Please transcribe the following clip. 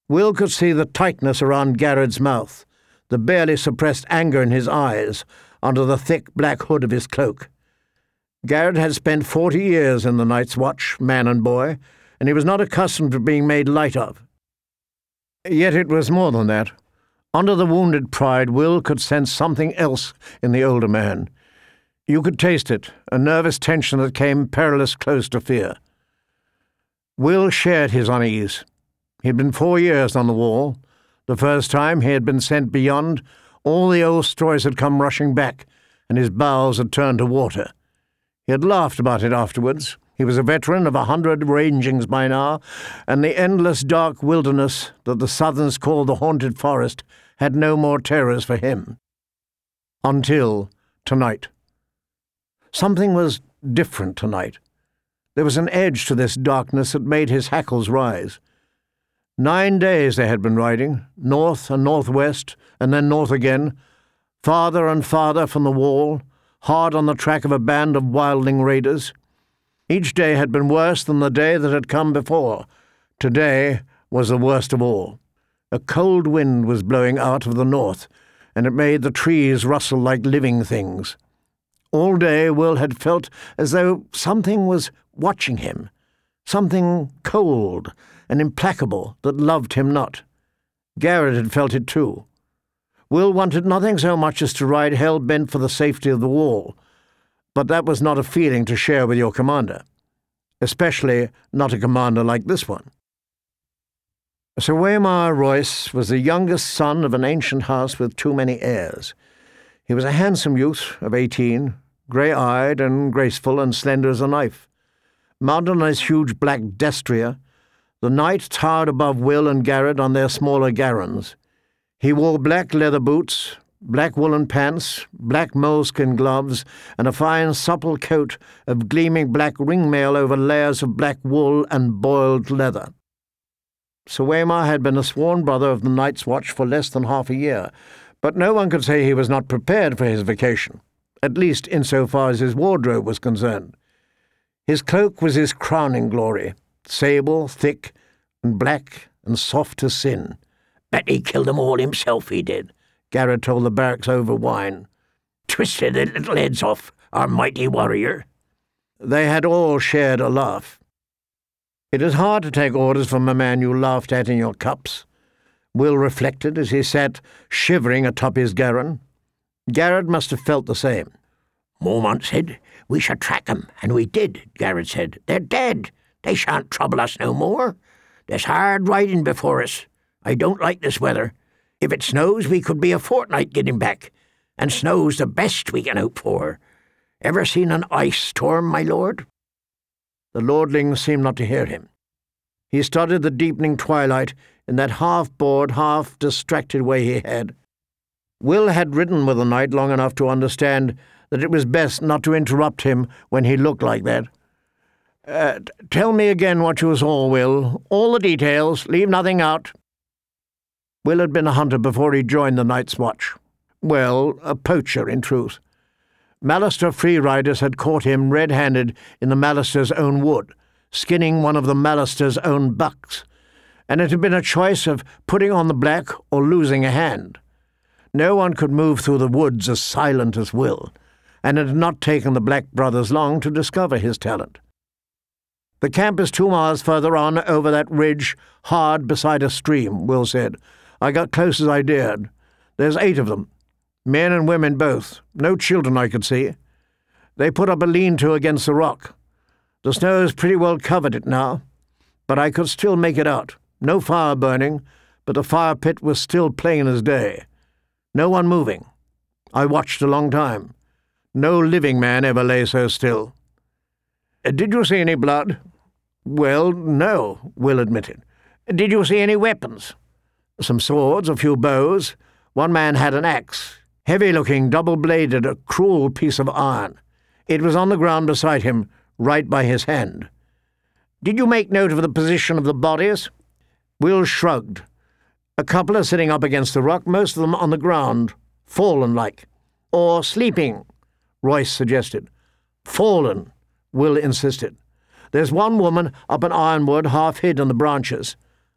Will could see the tightness around Garrett's mouth, the barely suppressed anger in his eyes under the thick black hood of his cloak. Garrett had spent 40 years in the Night's Watch, man and boy, and he was not accustomed to being made light of. Yet it was more than that. Under the wounded pride, Will could sense something else in the older man. You could taste it, a nervous tension that came perilously close to fear. Will shared his unease. He had been 4 years on the wall. The first time he had been sent beyond, all the old stories had come rushing back, and his bowels had turned to water. He had laughed about it afterwards. He was a veteran of 100 rangings by now, and the endless dark wilderness that the Southerns call the haunted forest had no more terrors for him. Until tonight. Something was different tonight. There was an edge to this darkness that made his hackles rise. 9 days they had been riding, north and northwest, and then north again, farther and farther from the wall, hard on the track of a band of wildling raiders. Each day had been worse than the day that had come before. Today was the worst of all. A cold wind was blowing out of the north, and it made the trees rustle like living things. All day Will had felt as though something was watching him, something cold and implacable that loved him not. Garrett had felt it too. Will wanted nothing so much as to ride hell-bent for the safety of the wall, but that was not a feeling to share with your commander, especially not a commander like this one. Sir Waymar Royce was the youngest son of an ancient house with too many heirs. He was a handsome youth of 18, grey-eyed and graceful and slender as a knife. Mounted on his huge black destrier, the knight towered above Will and Garrett on their smaller garrons. He wore black leather boots, black woolen pants, black moleskin gloves, and a fine supple coat of gleaming black ringmail over layers of black wool and boiled leather. Sir Waymar had been a sworn brother of the Night's Watch for less than half a year, but no one could say he was not prepared for his vacation, at least insofar as his wardrobe was concerned. His cloak was his crowning glory, sable, thick, and black and soft as sin. "Bet he killed them all himself, he did," Garrett told the barracks over wine. "Twisted their little heads off, our mighty warrior." They had all shared a laugh. It is hard to take orders from a man you laughed at in your cups, Will reflected as he sat shivering atop his garron. Garrett must have felt the same. "Mormont said, 'We shall track 'em,' and we did," Garrett said. "They're dead. They shan't trouble us no more. There's hard riding before us. I don't like this weather. If it snows, we could be a fortnight getting back, and snow's the best we can hope for. Ever seen an ice storm, my lord?" The lordling seemed not to hear him. He studied the deepening twilight in that half-bored, half-distracted way he had. Will had ridden with the knight long enough to understand that it was best not to interrupt him when he looked like that. Tell me again what you saw, Will. All the details. Leave nothing out." Will had been a hunter before he joined the Night's Watch. Well, a poacher, in truth. Mallister free riders had caught him red-handed in the Mallister's own wood, skinning one of the Mallister's own bucks, and it had been a choice of putting on the black or losing a hand. No one could move through the woods as silent as Will, and it had not taken the Black brothers long to discover his talent. "The camp is 2 miles further on, over that ridge, hard beside a stream," Will said. "I got close as I dared. There's 8 of them, men and women both. No children I could see. They put up a lean-to against the rock. The snow has pretty well covered it now, but I could still make it out. No fire burning, but the fire pit was still plain as day. No one moving. I watched a long time. No living man ever lay so still." "Did you see any blood?" "Well, no," Will admitted. "Did you see any weapons?" "Some swords, a few bows. One man had an axe, heavy-looking, double-bladed, a cruel piece of iron. It was on the ground beside him, right by his hand." "Did you make note of the position of the bodies?" Will shrugged. "A couple are sitting up against the rock, most of them on the ground, fallen-like. Or sleeping," Royce suggested. "Fallen," Will insisted. "There's one woman up an ironwood half hid in the branches.